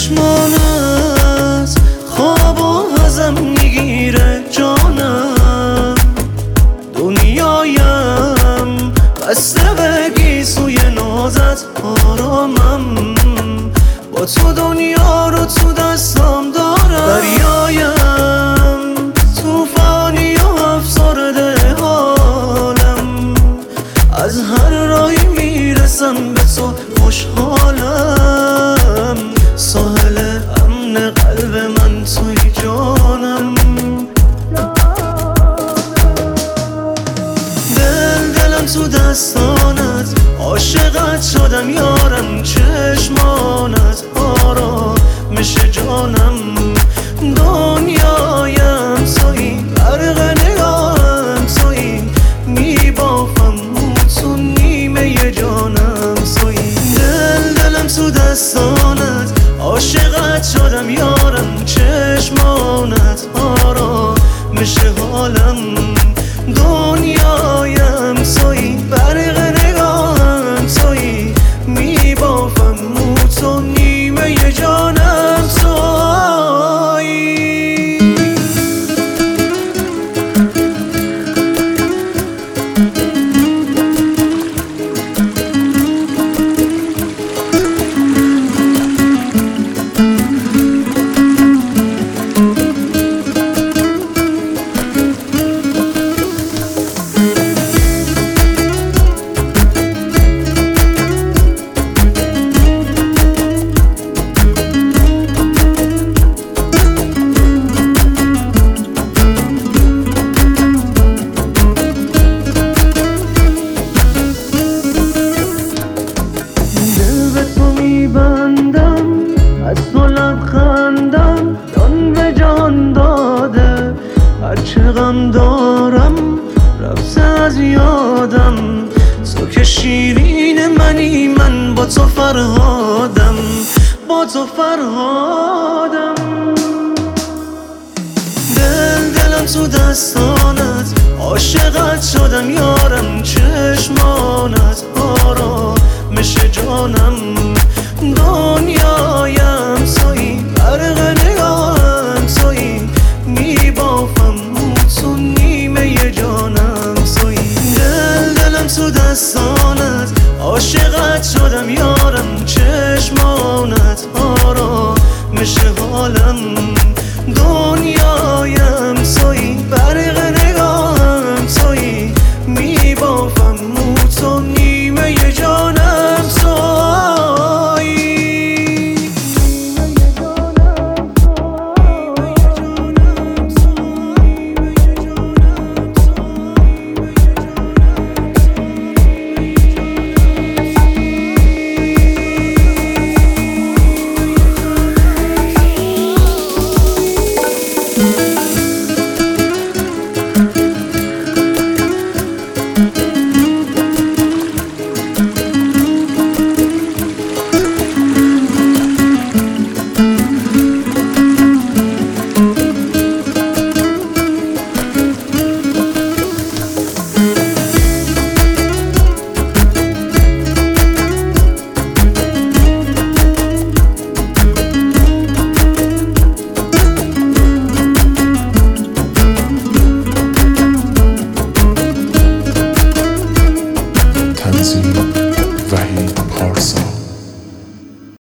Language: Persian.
چشمانت خوابو ازم میگیره جانم، دنیایم بسته بگی سوی نازت آرامم، با تو دنیا رو تو دستم دارم. دریایم توفانی و افسرده حالم، از هر راهی میرسم به تو خوشحالم، ساحل امن قلب من توی جانم. دلم تو دستانت، عاشقت شدم یارم، چشمانت آرامش جانم، دنیایم تویی، غرق نگاهم تویی، میبافم تو نیمه جانم تویی. دلم تو دستانت، عاشقت شدم یارم، چشمانت آرامش حالم، دنیایم تویی، برق نگاهم تویی، میبافم تو نیمه جانم تویی. بندم از تو لبخندم، جان به جان داده، هرچه غم دارم رفته از یادم، تو که شیرین منی، من با تو فرهادم، با تو فرهادم. دلم تو دستانت، عاشقت شدم یارم، چشمانت آرامش جانم، دنیایم تویی، غرق نگاهم تویی، میبافم تو نیمه جانم تویی. دلم تو دستانت، عاشقت شدم یارم، چشمانت آرامش حالم، دنیایم تویی، برق نگاهم تویی، میبافم تو نیمه جانم تویی. Tanzim